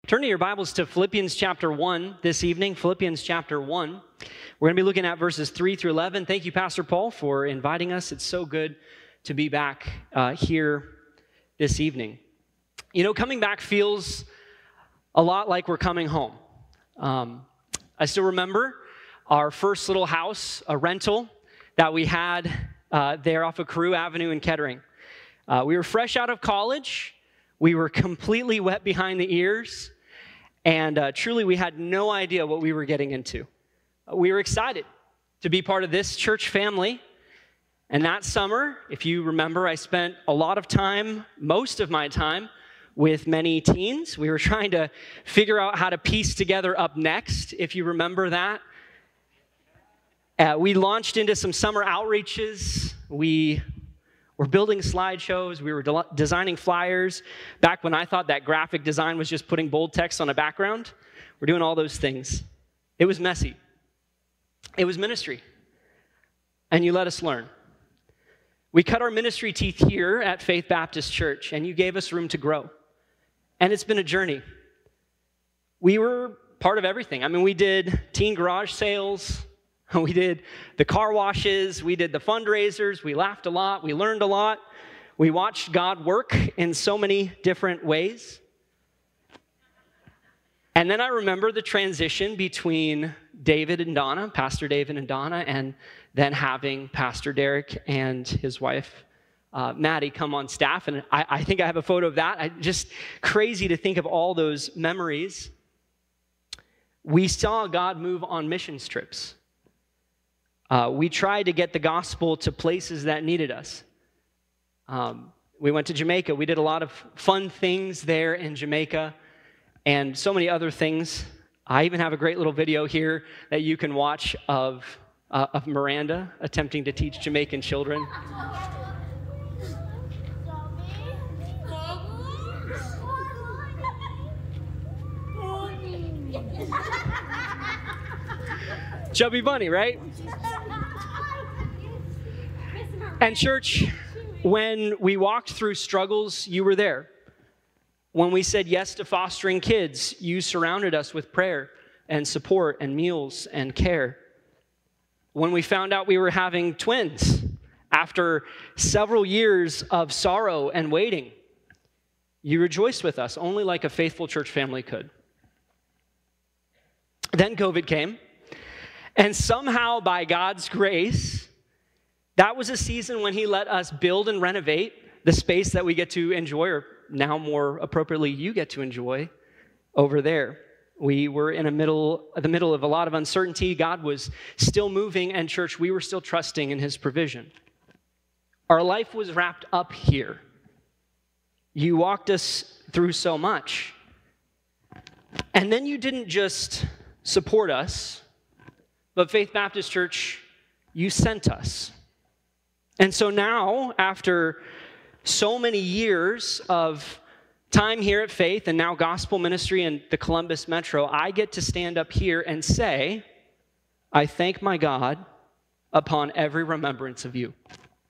Turn to your Bibles to Philippians chapter 1 this evening, Philippians chapter 1. We're going to be looking at verses 3 through 11. Thank you, Pastor Paul, for inviting us. It's so good to be back here this evening. You know, coming back feels a lot like we're coming home. I still remember our first little house, a rental that we had there off of Carew Avenue in Kettering. We were fresh out of college. We were completely wet behind the ears. And truly, we had no idea what we were getting into. We were excited to be part of this church family. And that summer, if you remember, I spent a lot of time, most of my time, with many teens. We were trying to figure out how to piece together Up Next, if you remember that. We launched into some summer outreaches. We were building slideshows. We were designing flyers. Back when I thought that graphic design was just putting bold text on a background, we're doing all those things. It was messy. It was ministry. And you let us learn. We cut our ministry teeth here at Faith Baptist Church, and you gave us room to grow. And it's been a journey. We were part of everything. I mean, we did teen garage sales. We did the car washes, we did the fundraisers, we laughed a lot, we learned a lot. We watched God work in so many different ways. And then I remember the transition between David and Donna, Pastor David and Donna, and then having Pastor Derek and his wife, Maddie, come on staff. And I think I have a photo of that. Just crazy to think of all those memories. We saw God move on missions trips. We tried to get the gospel to places that needed us. We went to Jamaica. We did a lot of fun things there in Jamaica and so many other things. I even have a great little video here that you can watch of Miranda attempting to teach Jamaican children. Chubby bunny, right? And church, when we walked through struggles, you were there. When we said yes to fostering kids, you surrounded us with prayer and support and meals and care. When we found out we were having twins, after several years of sorrow and waiting, you rejoiced with us, only like a faithful church family could. Then COVID came, and somehow by God's grace, that was a season when he let us build and renovate the space that we get to enjoy, or now more appropriately, you get to enjoy over there. We were in the middle of a lot of uncertainty. God was still moving, and church, we were still trusting in his provision. Our life was wrapped up here. You walked us through so much. And then you didn't just support us, but Faith Baptist Church, you sent us. And so now, after so many years of time here at Faith and now gospel ministry in the Columbus Metro, I get to stand up here and say, I thank my God upon every remembrance of you.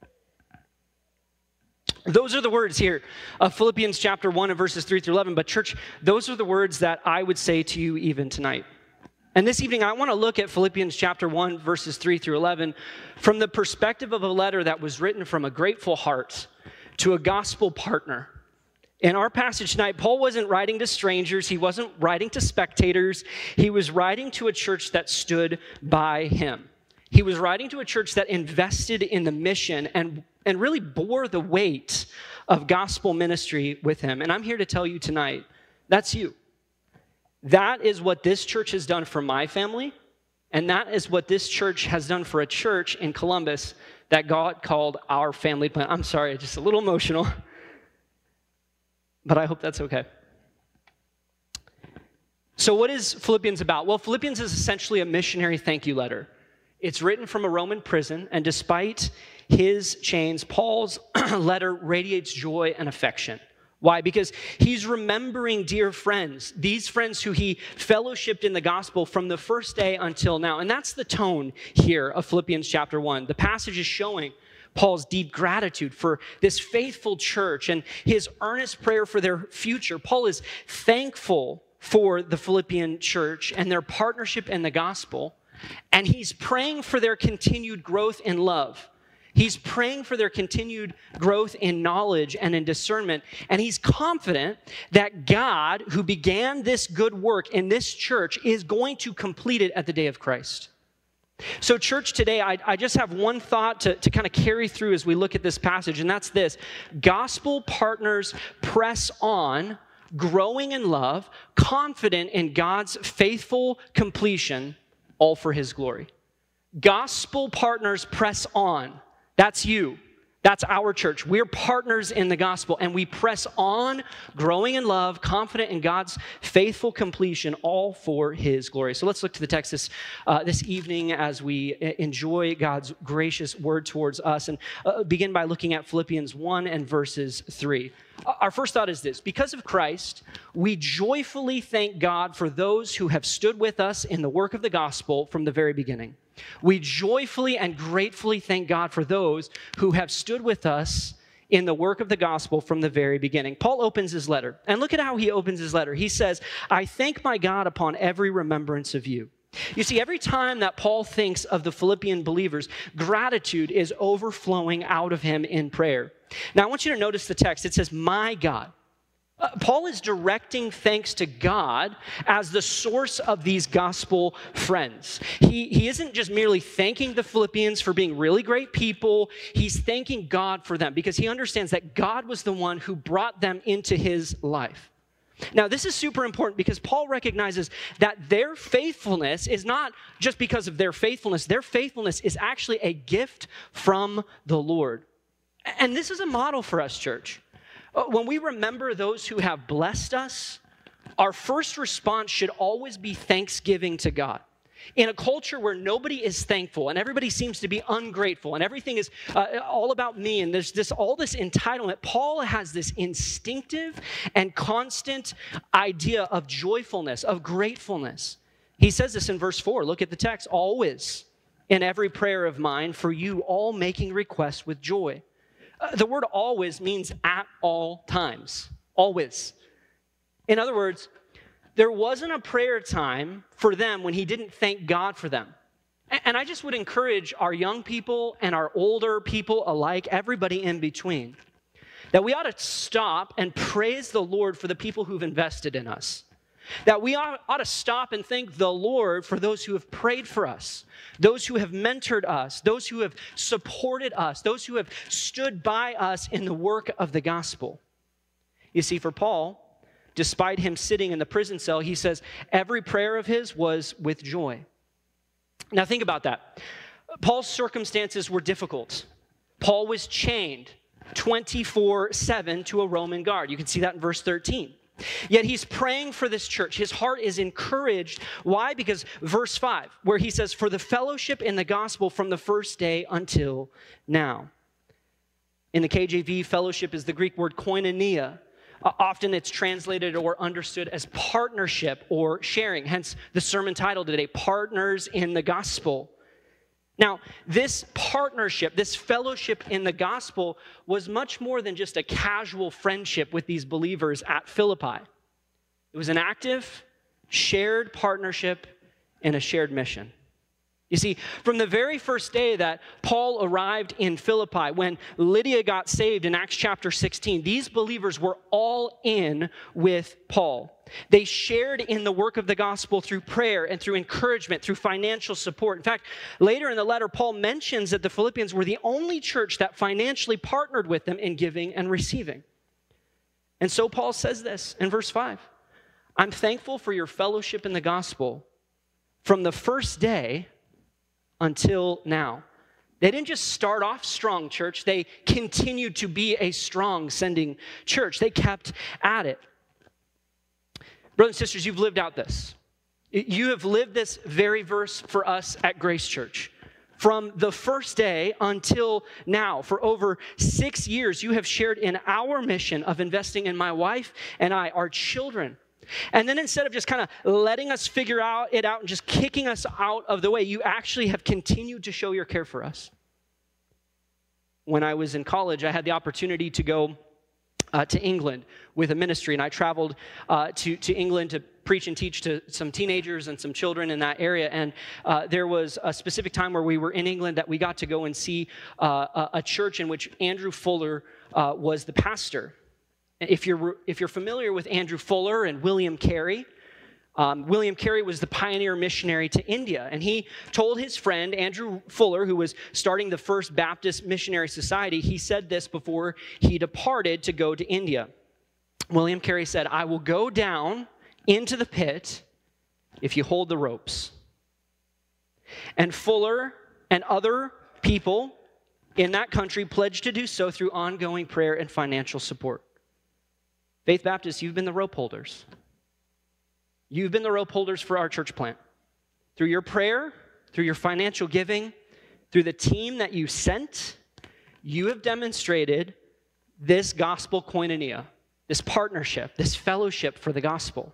Those are the words here of Philippians chapter 1 and verses 3 through 11. But church, those are the words that I would say to you even tonight. And this evening, I want to look at Philippians chapter 1, verses 3 through 11, from the perspective of a letter that was written from a grateful heart to a gospel partner. In our passage tonight, Paul wasn't writing to strangers. He wasn't writing to spectators. He was writing to a church that stood by him. He was writing to a church that invested in the mission and really bore the weight of gospel ministry with him. And I'm here to tell you tonight, that's you. That is what this church has done for my family, and that is what this church has done for a church in Columbus that God called our family plan. I'm sorry, just a little emotional, but I hope that's okay. So what is Philippians about? Well, Philippians is essentially a missionary thank you letter. It's written from a Roman prison, and despite his chains, Paul's letter radiates joy and affection. Why? Because he's remembering dear friends, these friends who he fellowshipped in the gospel from the first day until now. And that's the tone here of Philippians chapter 1. The passage is showing Paul's deep gratitude for this faithful church and his earnest prayer for their future. Paul is thankful for the Philippian church and their partnership in the gospel, and he's praying for their continued growth in love. He's praying for their continued growth in knowledge and in discernment, and he's confident that God, who began this good work in this church, is going to complete it at the day of Christ. So church, today, I just have one thought to kind of carry through as we look at this passage, and that's this: gospel partners press on, growing in love, confident in God's faithful completion, all for his glory. Gospel partners press on. That's you. That's our church. We're partners in the gospel, and we press on, growing in love, confident in God's faithful completion, all for his glory. So let's look to the text this evening as we enjoy God's gracious word towards us, and begin by looking at Philippians 1 and verses 3. Our first thought is this: because of Christ, we joyfully thank God for those who have stood with us in the work of the gospel from the very beginning. We joyfully and gratefully thank God for those who have stood with us in the work of the gospel from the very beginning. Paul opens his letter, and look at how he opens his letter. He says, "I thank my God upon every remembrance of you." You see, every time that Paul thinks of the Philippian believers, gratitude is overflowing out of him in prayer. Now, I want you to notice the text. It says, "my God." Paul is directing thanks to God as the source of these gospel friends. He isn't just merely thanking the Philippians for being really great people. He's thanking God for them because he understands that God was the one who brought them into his life. Now, this is super important because Paul recognizes that their faithfulness is not just because of their faithfulness. Their faithfulness is actually a gift from the Lord. And this is a model for us, church. When we remember those who have blessed us, our first response should always be thanksgiving to God. In a culture where nobody is thankful and everybody seems to be ungrateful and everything is all about me and there's all this entitlement, Paul has this instinctive and constant idea of joyfulness, of gratefulness. He says this in verse 4. Look at the text. "Always in every prayer of mine for you all making requests with joy." The word always means at all times. Always. In other words, there wasn't a prayer time for them when he didn't thank God for them. And I just would encourage our young people and our older people alike, everybody in between, that we ought to stop and praise the Lord for the people who've invested in us. That we ought to stop and thank the Lord for those who have prayed for us, those who have mentored us, those who have supported us, those who have stood by us in the work of the gospel. You see, for Paul, despite him sitting in the prison cell, he says every prayer of his was with joy. Now think about that. Paul's circumstances were difficult. Paul was chained 24/7 to a Roman guard. You can see that in verse 13. Yet he's praying for this church. His heart is encouraged. Why? Because verse 5, where he says, "For the fellowship in the gospel from the first day until now." In the KJV, fellowship is the Greek word koinonia. Often it's translated or understood as partnership or sharing. Hence the sermon title today, Partners in the Gospel. Now, this partnership, this fellowship in the gospel was much more than just a casual friendship with these believers at Philippi. It was an active, shared partnership and a shared mission. You see, from the very first day that Paul arrived in Philippi, when Lydia got saved in Acts chapter 16, these believers were all in with Paul. They shared in the work of the gospel through prayer and through encouragement, through financial support. In fact, later in the letter, Paul mentions that the Philippians were the only church that financially partnered with them in giving and receiving. And so Paul says this in verse 5, "I'm thankful for your fellowship in the gospel from the first day until now." They didn't just start off strong, church. They continued to be a strong sending church. They kept at it. Brothers and sisters, you've lived out this. You have lived this very verse for us at Grace Church. From the first day until now, for over 6 years, you have shared in our mission of investing in my wife and I, our children. And then instead of just kind of letting us figure it out and just kicking us out of the way, you actually have continued to show your care for us. When I was in college, I had the opportunity to go to England with a ministry, and I traveled to England to preach and teach to some teenagers and some children in that area, and there was a specific time where we were in England that we got to go and see a church in which Andrew Fuller was the pastor. If you're familiar with Andrew Fuller and William Carey, William Carey was the pioneer missionary to India, and he told his friend Andrew Fuller, who was starting the First Baptist Missionary Society, he said this before he departed to go to India. William Carey said, "I will go down into the pit if you hold the ropes." And Fuller and other people in that country pledged to do so through ongoing prayer and financial support. Faith Baptist, you've been the rope holders. You've been the rope holders for our church plant. Through your prayer, through your financial giving, through the team that you sent, you have demonstrated this gospel koinonia, this partnership, this fellowship for the gospel.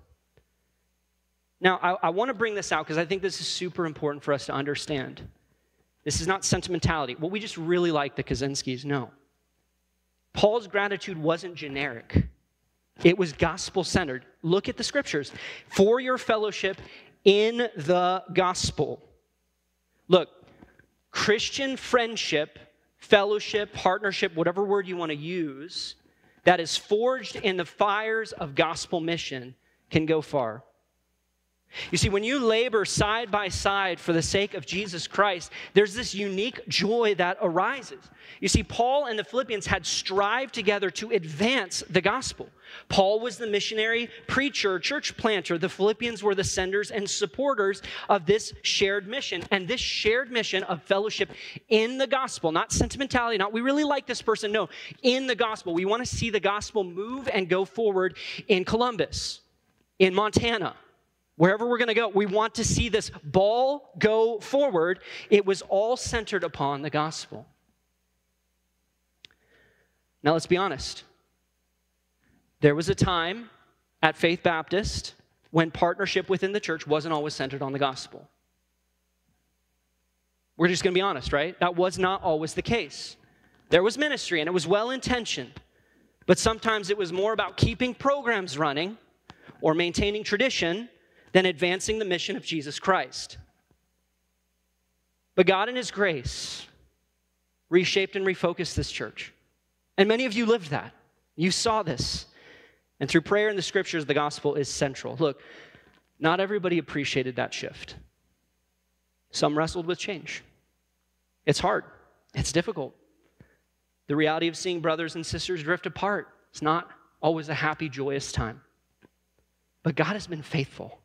Now, I want to bring this out because I think this is super important for us to understand. This is not sentimentality. Well, we just really like the Kaczynskis. No. Paul's gratitude wasn't generic. It was gospel-centered. Look at the scriptures. For your fellowship in the gospel. Look, Christian friendship, fellowship, partnership, whatever word you want to use, that is forged in the fires of gospel mission can go far. You see, when you labor side by side for the sake of Jesus Christ, there's this unique joy that arises. You see, Paul and the Philippians had strived together to advance the gospel. Paul was the missionary, preacher, church planter. The Philippians were the senders and supporters of this shared mission. And this shared mission of fellowship in the gospel, not sentimentality, not we really like this person, no, in the gospel. We want to see the gospel move and go forward in Columbus, in Montana, wherever we're going to go. We want to see this ball go forward. It was all centered upon the gospel. Now, let's be honest. There was a time at Faith Baptist when partnership within the church wasn't always centered on the gospel. We're just going to be honest, right? That was not always the case. There was ministry, and it was well-intentioned. But sometimes it was more about keeping programs running or maintaining tradition than advancing the mission of Jesus Christ. But God in His grace reshaped and refocused this church. And many of you lived that. You saw this. And through prayer and the scriptures, the gospel is central. Look, not everybody appreciated that shift. Some wrestled with change. It's hard. It's difficult. The reality of seeing brothers and sisters drift apart, it's not always a happy, joyous time. But God has been faithful.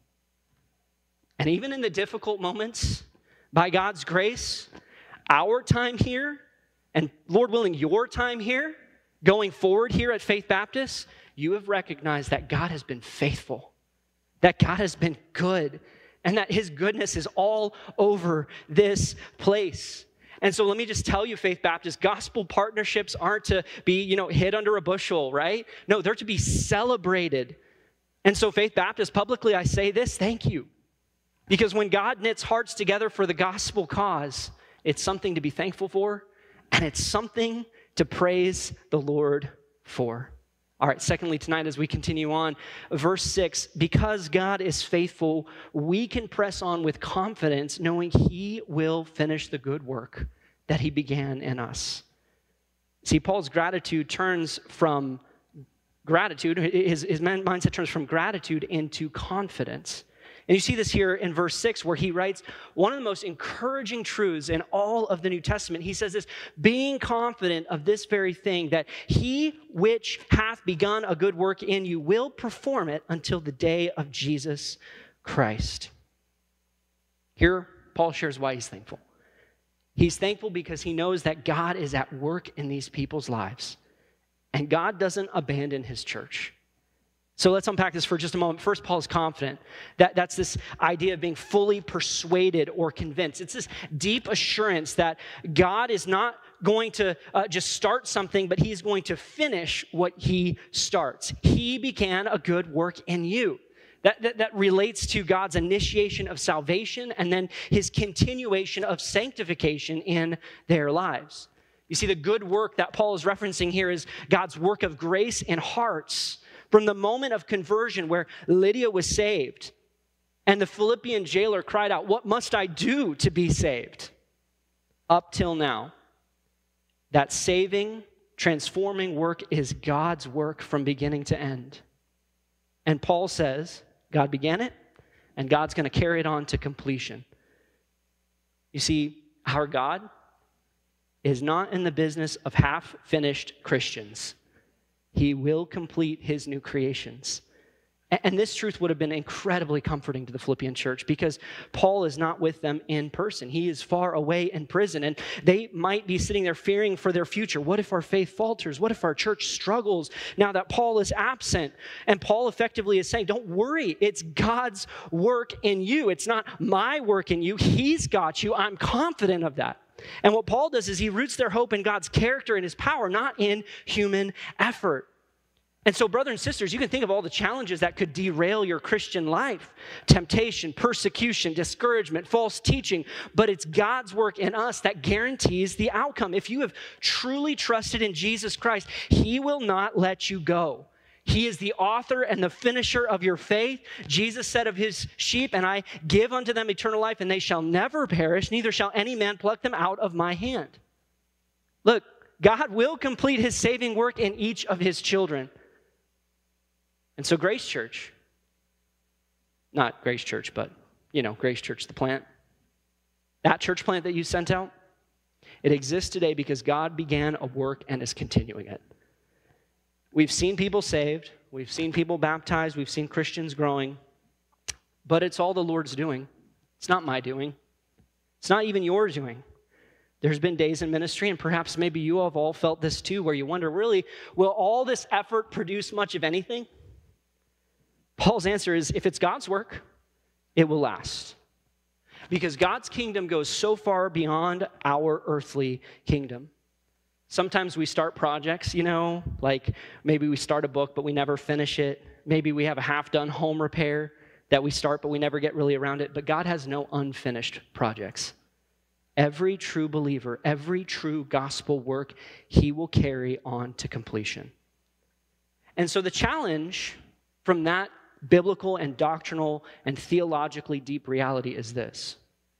And even in the difficult moments, by God's grace, our time here, and Lord willing, your time here, going forward here at Faith Baptist, you have recognized that God has been faithful, that God has been good, and that His goodness is all over this place. And so let me just tell you, Faith Baptist, gospel partnerships aren't to be, hid under a bushel, right? No, they're to be celebrated. And so Faith Baptist, publicly I say this, thank you. Because when God knits hearts together for the gospel cause, it's something to be thankful for, and it's something to praise the Lord for. All right, secondly, tonight as we continue on, verse 6, because God is faithful, we can press on with confidence, knowing He will finish the good work that He began in us. See, Paul's gratitude turns from gratitude, his mindset turns from gratitude into confidence. And you see this here in verse 6 where he writes one of the most encouraging truths in all of the New Testament. He says this, being confident of this very thing, that He which hath begun a good work in you will perform it until the day of Jesus Christ. Here, Paul shares why he's thankful. He's thankful because he knows that God is at work in these people's lives. And God doesn't abandon His church. So let's unpack this for just a moment. First, Paul is confident. That's this idea of being fully persuaded or convinced. It's this deep assurance that God is not going to just start something, but He's going to finish what He starts. He began a good work in you. That relates to God's initiation of salvation and then His continuation of sanctification in their lives. You see, the good work that Paul is referencing here is God's work of grace in hearts, From the moment of conversion where Lydia was saved and the Philippian jailer cried out, "What must I do to be saved?" Up till now, that saving, transforming work is God's work from beginning to end. And Paul says, God began it, and God's going to carry it on to completion. You see, our God is not in the business of half-finished Christians. He will complete his new creations. And this truth would have been incredibly comforting to the Philippian church because Paul is not with them in person. He is far away in prison, and they might be sitting there fearing for their future. What if our faith falters? What if our church struggles now that Paul is absent? And Paul effectively is saying, don't worry, it's God's work in you. It's not my work in you. He's got you. I'm confident of that. And what Paul does is he roots their hope in God's character and his power, not in human effort. And so, brothers and sisters, you can think of all the challenges that could derail your Christian life. Temptation, persecution, discouragement, false teaching. But it's God's work in us that guarantees the outcome. If you have truly trusted in Jesus Christ, he will not let you go. He is the author and the finisher of your faith. Jesus said of his sheep, "And I give unto them eternal life, and they shall never perish, neither shall any man pluck them out of my hand." Look, God will complete his saving work in each of his children. And so Grace Church, not Grace Church, but, Grace Church, the plant, that church plant that you sent out, it exists today because God began a work and is continuing it. We've seen people saved, we've seen people baptized, we've seen Christians growing, but it's all the Lord's doing. It's not my doing. It's not even your doing. There's been days in ministry, and perhaps maybe you have all felt this too, where you wonder, really, will all this effort produce much of anything? Paul's answer is, if it's God's work, it will last. Because God's kingdom goes so far beyond our earthly kingdom. Sometimes we start projects, like maybe we start a book, but we never finish it. Maybe we have a half-done home repair that we start, but we never get really around it. But God has no unfinished projects. Every true believer, every true gospel work, he will carry on to completion. And so the challenge from that biblical and doctrinal and theologically deep reality is this.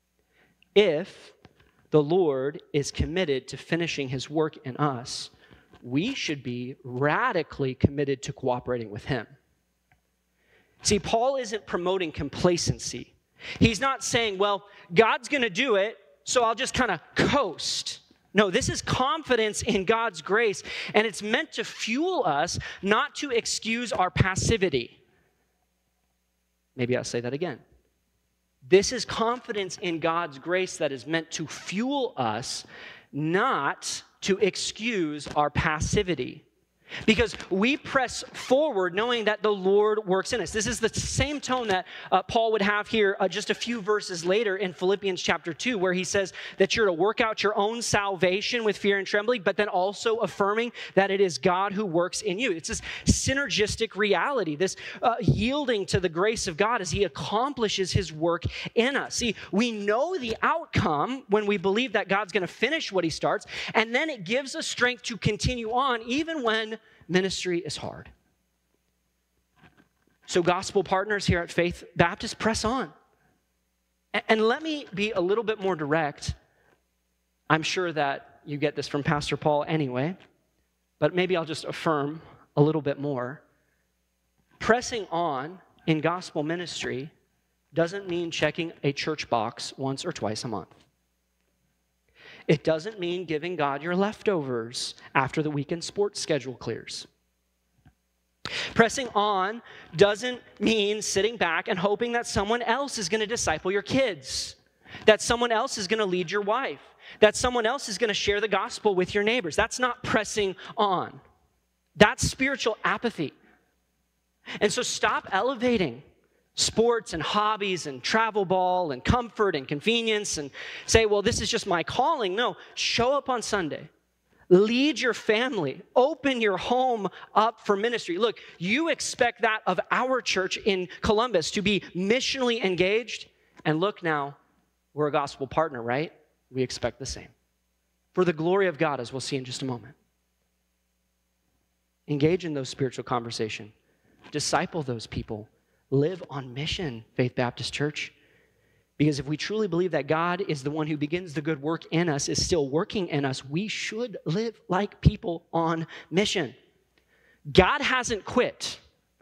If the Lord is committed to finishing his work in us, we should be radically committed to cooperating with him. See, Paul isn't promoting complacency. He's not saying, well, God's going to do it, so I'll just kind of coast. No, this is confidence in God's grace, and it's meant to fuel us, not to excuse our passivity. Maybe I'll say that again. This is confidence in God's grace that is meant to fuel us, not to excuse our passivity. Because we press forward knowing that the Lord works in us. This is the same tone that Paul would have here just a few verses later in Philippians chapter 2, where he says that you're to work out your own salvation with fear and trembling, but then also affirming that it is God who works in you. It's this synergistic reality, this yielding to the grace of God as he accomplishes his work in us. See, we know the outcome when we believe that God's going to finish what he starts, and then it gives us strength to continue on even when ministry is hard. So gospel partners here at Faith Baptist, press on. And let me be a little bit more direct. I'm sure that you get this from Pastor Paul anyway, but maybe I'll just affirm a little bit more. Pressing on in gospel ministry doesn't mean checking a church box once or twice a month. It doesn't mean giving God your leftovers after the weekend sports schedule clears. Pressing on doesn't mean sitting back and hoping that someone else is going to disciple your kids, that someone else is going to lead your wife, that someone else is going to share the gospel with your neighbors. That's not pressing on. That's spiritual apathy. And so stop elevating sports and hobbies and travel ball and comfort and convenience and say, well, this is just my calling. No, show up on Sunday. Lead your family. Open your home up for ministry. Look, you expect that of our church in Columbus to be missionally engaged. And look now, we're a gospel partner, right? We expect the same. For the glory of God, as we'll see in just a moment. Engage in those spiritual conversations. disciple those people. Live on mission, Faith Baptist Church. Because if we truly believe that God is the one who begins the good work in us, is still working in us, we should live like people on mission. God hasn't quit.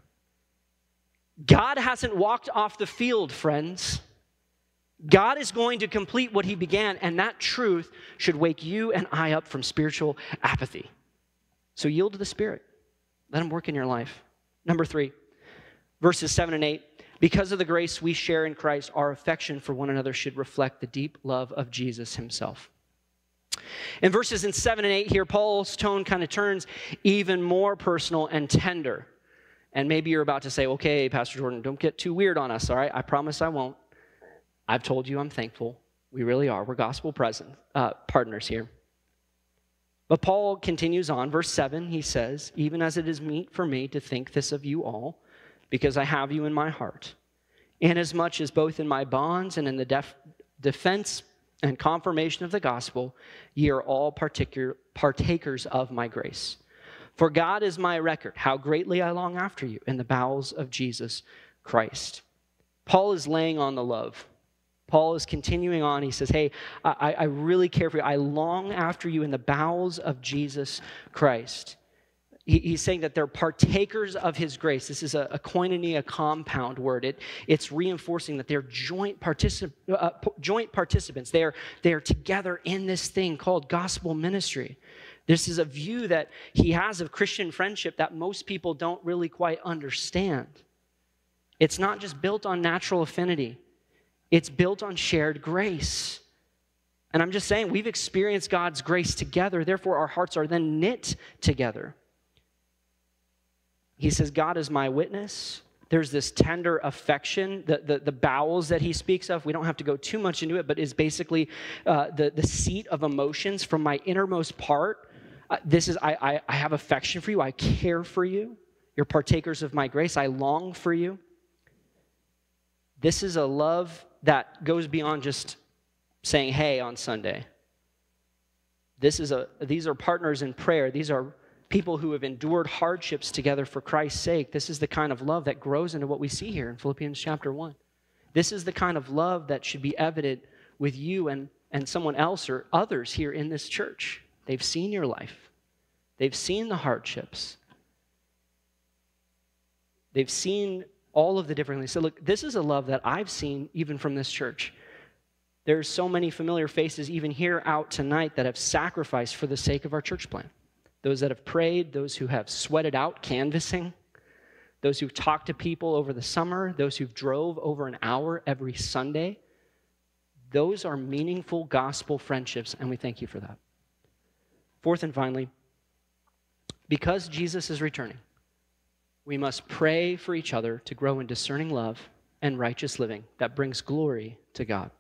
God hasn't walked off the field, friends. God is going to complete what he began, and that truth should wake you and I up from spiritual apathy. So yield to the Spirit. Let him work in your life. Number 3, verses 7 and 8. Because of the grace we share in Christ, our affection for one another should reflect the deep love of Jesus himself. In verses 7 and 8 here, Paul's tone kind of turns even more personal and tender. And maybe you're about to say, okay, Pastor Jordan, don't get too weird on us, all right? I promise I won't. I've told you I'm thankful. We really are. We're gospel partners here. But Paul continues on. Verse 7, he says, even as it is meet for me to think this of you all, because I have you in my heart, inasmuch as both in my bonds and in the defense and confirmation of the gospel, ye are all partakers of my grace. For God is my record, how greatly I long after you in the bowels of Jesus Christ. Paul is laying on the love. Paul is continuing on. He says, hey, I really care for you. I long after you in the bowels of Jesus Christ. He's saying that they're partakers of his grace. This is a koinonia, a compound word. It's reinforcing that they're joint participants. They are together in this thing called gospel ministry. This is a view that he has of Christian friendship that most people don't really quite understand. It's not just built on natural affinity. It's built on shared grace. And I'm just saying, we've experienced God's grace together, therefore our hearts are then knit together. He says, God is my witness. There's this tender affection, the bowels that he speaks of. We don't have to go too much into it, but is basically the seat of emotions from my innermost part. I have affection for you. I care for you. You're partakers of my grace. I long for you. This is a love that goes beyond just saying, hey, on Sunday. These are partners in prayer. These are people who have endured hardships together for Christ's sake. This is the kind of love that grows into what we see here in Philippians chapter 1. This is the kind of love that should be evident with you and someone else or others here in this church. They've seen your life. They've seen the hardships. They've seen all of the different things. So look, this is a love that I've seen even from this church. There's so many familiar faces even here out tonight that have sacrificed for the sake of our church plan. Those that have prayed, those who have sweated out canvassing, those who've talked to people over the summer, those who've drove over an hour every Sunday. Those are meaningful gospel friendships, and we thank you for that. Fourth and finally, because Jesus is returning, we must pray for each other to grow in discerning love and righteous living that brings glory to God.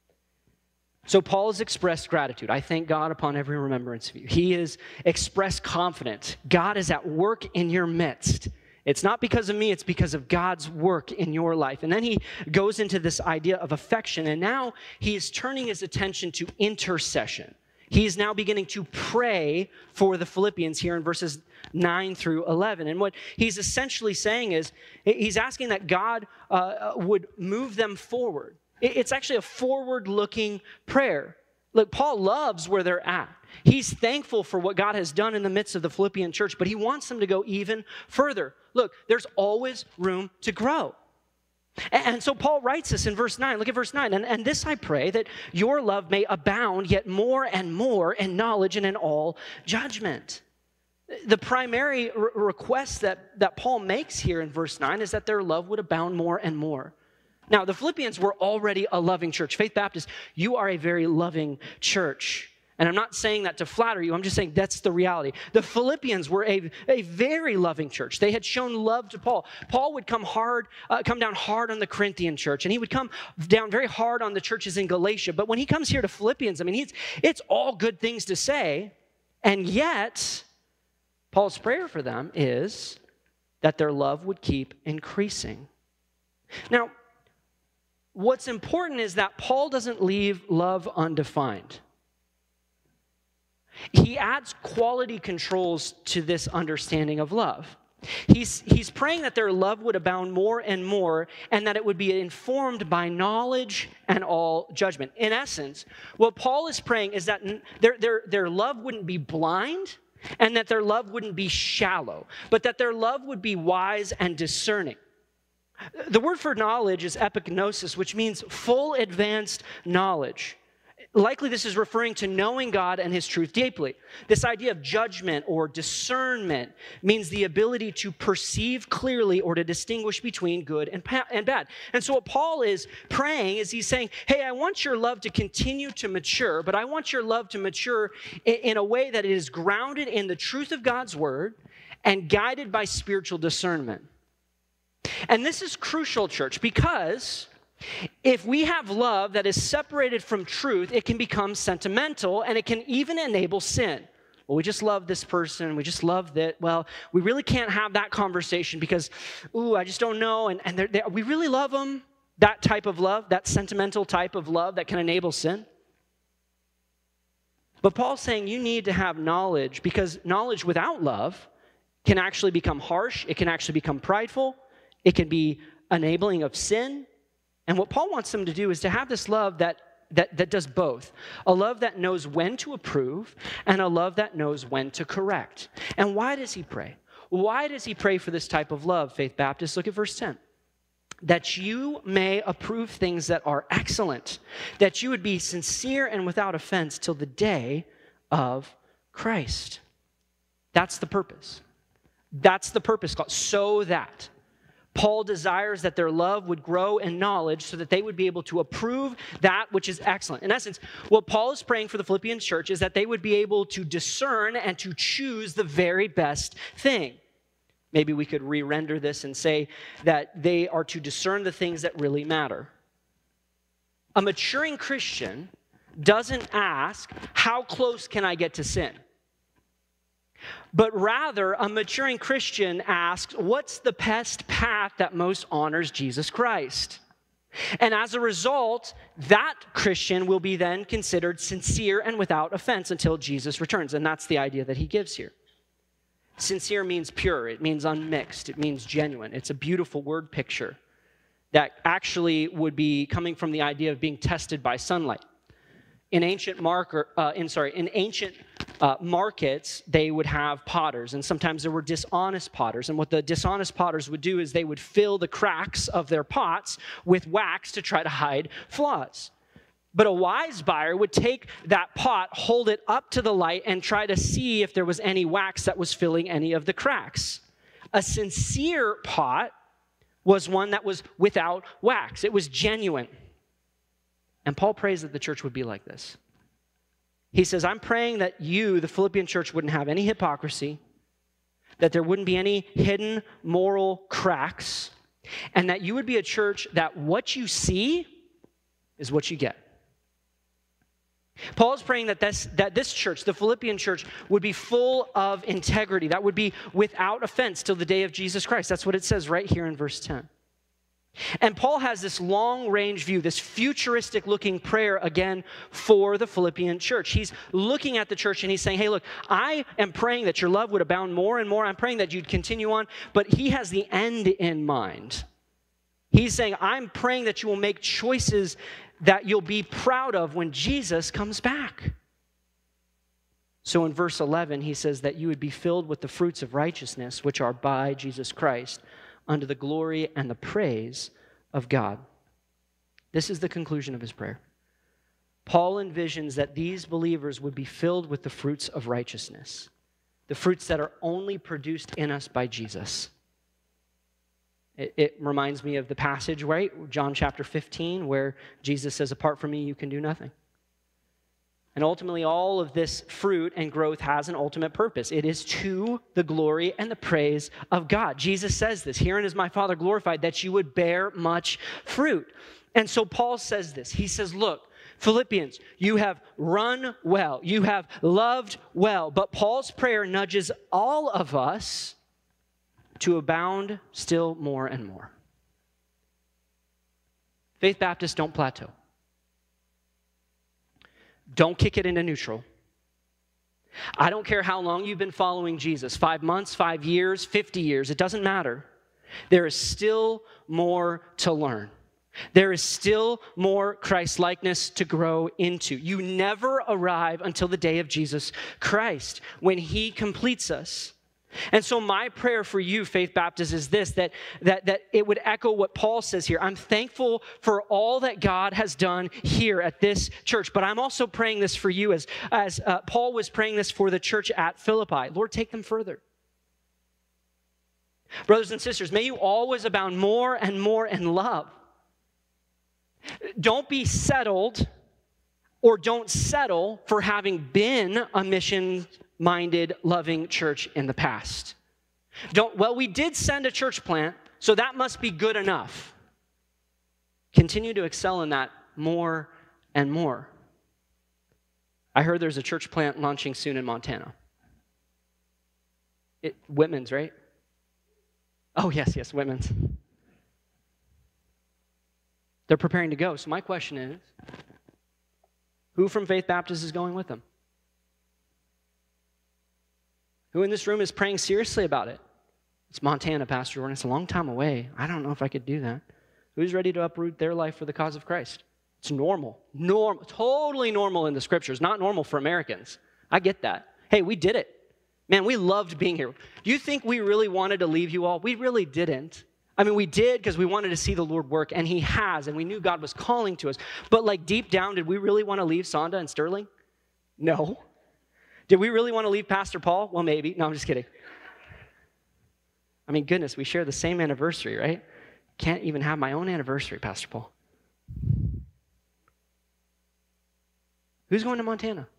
So Paul has expressed gratitude. I thank God upon every remembrance of you. He has expressed confidence. God is at work in your midst. It's not because of me, it's because of God's work in your life. And then he goes into this idea of affection, and now he is turning his attention to intercession. He is now beginning to pray for the Philippians here in verses 9 through 11. And what he's essentially saying is, he's asking that God would move them forward. It's actually a forward-looking prayer. Look, Paul loves where they're at. He's thankful for what God has done in the midst of the Philippian church, but he wants them to go even further. Look, there's always room to grow. And so Paul writes this in verse 9. Look at verse 9. And this I pray, that your love may abound yet more and more in knowledge and in all judgment. The primary request that Paul makes here in verse 9 is that their love would abound more and more. Now, the Philippians were already a loving church. Faith Baptist, you are a very loving church. And I'm not saying that to flatter you. I'm just saying that's the reality. The Philippians were a very loving church. They had shown love to Paul. Paul would come down hard on the Corinthian church, and he would come down very hard on the churches in Galatia. But when he comes here to Philippians, I mean, it's all good things to say, and yet Paul's prayer for them is that their love would keep increasing. Now, what's important is that Paul doesn't leave love undefined. He adds quality controls to this understanding of love. He's praying that their love would abound more and more, and that it would be informed by knowledge and all judgment. In essence, what Paul is praying is that their love wouldn't be blind, and that their love wouldn't be shallow, but that their love would be wise and discerning. The word for knowledge is epignosis, which means full advanced knowledge. Likely this is referring to knowing God and his truth deeply. This idea of judgment or discernment means the ability to perceive clearly or to distinguish between good and bad. And so what Paul is praying is he's saying, hey, I want your love to continue to mature, but I want your love to mature in a way that it is grounded in the truth of God's word and guided by spiritual discernment. And this is crucial, church, because if we have love that is separated from truth, it can become sentimental and it can even enable sin. Well, we just love this person. We just love that. Well, we really can't have that conversation because, I just don't know. And we really love them. That type of love, that sentimental type of love that can enable sin. But Paul's saying you need to have knowledge, because knowledge without love can actually become harsh. It can actually become prideful. It can be enabling of sin. And what Paul wants them to do is to have this love that does both. A love that knows when to approve and a love that knows when to correct. And why does he pray? Why does he pray for this type of love, Faith Baptist? Look at verse 10. That you may approve things that are excellent, that you would be sincere and without offense till the day of Christ. That's the purpose. That's the purpose, so that Paul desires that their love would grow in knowledge so that they would be able to approve that which is excellent. In essence, what Paul is praying for the Philippian church is that they would be able to discern and to choose the very best thing. Maybe we could re-render this and say that they are to discern the things that really matter. A maturing Christian doesn't ask, how close can I get to sin? But rather, a maturing Christian asks, what's the best path that most honors Jesus Christ? And as a result, that Christian will be then considered sincere and without offense until Jesus returns. And that's the idea that he gives here. Sincere means pure. It means unmixed. It means genuine. It's a beautiful word picture that actually would be coming from the idea of being tested by sunlight. In ancient markets, they would have potters, and sometimes there were dishonest potters. And what the dishonest potters would do is they would fill the cracks of their pots with wax to try to hide flaws. But a wise buyer would take that pot, hold it up to the light, and try to see if there was any wax that was filling any of the cracks. A sincere pot was one that was without wax. It was genuine. And Paul prays that the church would be like this. He says, I'm praying that you, the Philippian church, wouldn't have any hypocrisy, that there wouldn't be any hidden moral cracks, and that you would be a church that what you see is what you get. Paul is praying that this church, the Philippian church, would be full of integrity, that would be without offense till the day of Jesus Christ. That's what it says right here in verse 10. And Paul has this long-range view, this futuristic-looking prayer again for the Philippian church. He's looking at the church and he's saying, hey, look, I am praying that your love would abound more and more. I'm praying that you'd continue on, but he has the end in mind. He's saying, I'm praying that you will make choices that you'll be proud of when Jesus comes back. So in verse 11, he says that you would be filled with the fruits of righteousness, which are by Jesus Christ, unto the glory and the praise of God. This is the conclusion of his prayer. Paul envisions that these believers would be filled with the fruits of righteousness, the fruits that are only produced in us by Jesus. It reminds me of the passage, right? John chapter 15, where Jesus says, apart from me, you can do nothing. And ultimately, all of this fruit and growth has an ultimate purpose. It is to the glory and the praise of God. Jesus says this, herein is my Father glorified, that you would bear much fruit. And so Paul says this. He says, look, Philippians, you have run well. You have loved well. But Paul's prayer nudges all of us to abound still more and more. Faith Baptists, don't plateau. Don't kick it into neutral. I don't care how long you've been following Jesus, 5 months, 5 years, 50 years, it doesn't matter. There is still more to learn. There is still more Christ-likeness to grow into. You never arrive until the day of Jesus Christ, when he completes us. And so my prayer for you, Faith Baptist, is this, that it would echo what Paul says here. I'm thankful for all that God has done here at this church, but I'm also praying this for you as Paul was praying this for the church at Philippi. Lord, take them further. Brothers and sisters, may you always abound more and more in love. Don't be settled, or don't settle for having been a mission-minded, loving church in the past. We did send a church plant, so that must be good enough. Continue to excel in that more and more. I heard there's a church plant launching soon in Montana. Whitman's, right? Oh, yes, Whitman's. They're preparing to go. So my question is, who from Faith Baptist is going with them? Who in this room is praying seriously about it? It's Montana, Pastor Jordan. It's a long time away. I don't know if I could do that. Who's ready to uproot their life for the cause of Christ? It's normal, totally normal in the scriptures, not normal for Americans. I get that. Hey, we did it. Man, we loved being here. Do you think we really wanted to leave you all? We really didn't. I mean, we did because we wanted to see the Lord work, and he has, and we knew God was calling to us. But like deep down, did we really want to leave Sonda and Sterling? No. Did we really want to leave Pastor Paul? Well, maybe. No, I'm just kidding. I mean, goodness, we share the same anniversary, right? Can't even have my own anniversary, Pastor Paul. Who's going to Montana?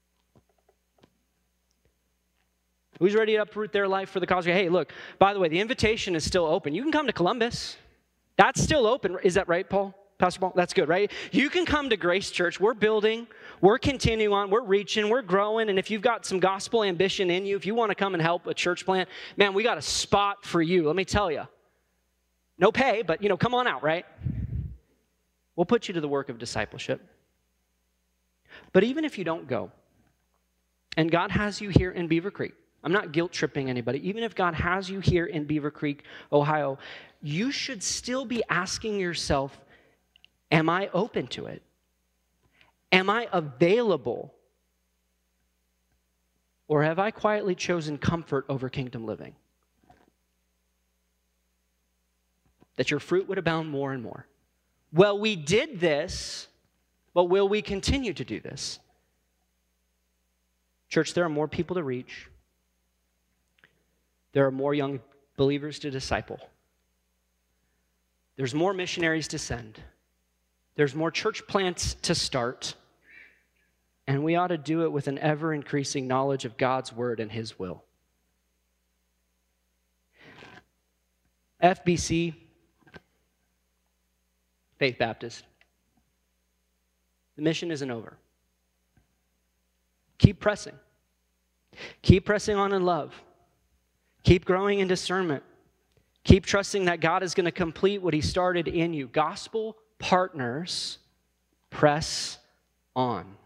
Who's ready to uproot their life for the cause? Hey, look, by the way, the invitation is still open. You can come to Columbus. That's still open. Is that right, Paul? Pastor Paul? That's good, right? You can come to Grace Church. We're building. We're continuing on. We're reaching. We're growing. And if you've got some gospel ambition in you, if you want to come and help a church plant, man, we got a spot for you. Let me tell you. No pay, but, come on out, right? We'll put you to the work of discipleship. But even if you don't go, and God has you here in Beaver Creek, I'm not guilt-tripping anybody. Even if God has you here in Beaver Creek, Ohio, you should still be asking yourself, am I open to it? Am I available? Or have I quietly chosen comfort over kingdom living? That your fruit would abound more and more. Well, we did this, but will we continue to do this? Church, there are more people to reach. There are more young believers to disciple. There's more missionaries to send. There's more church plants to start. And we ought to do it with an ever-increasing knowledge of God's word and his will. FBC, Faith Baptist, the mission isn't over. Keep pressing. Keep pressing on in love. Keep growing in discernment. Keep trusting that God is going to complete what he started in you. Gospel partners press on.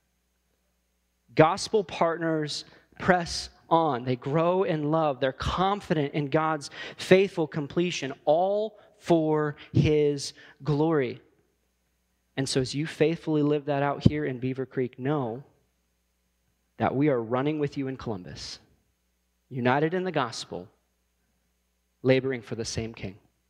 Gospel partners press on. They grow in love. They're confident in God's faithful completion, all for his glory. And so as you faithfully live that out here in Beaver Creek, know that we are running with you in Columbus, united in the gospel, laboring for the same King.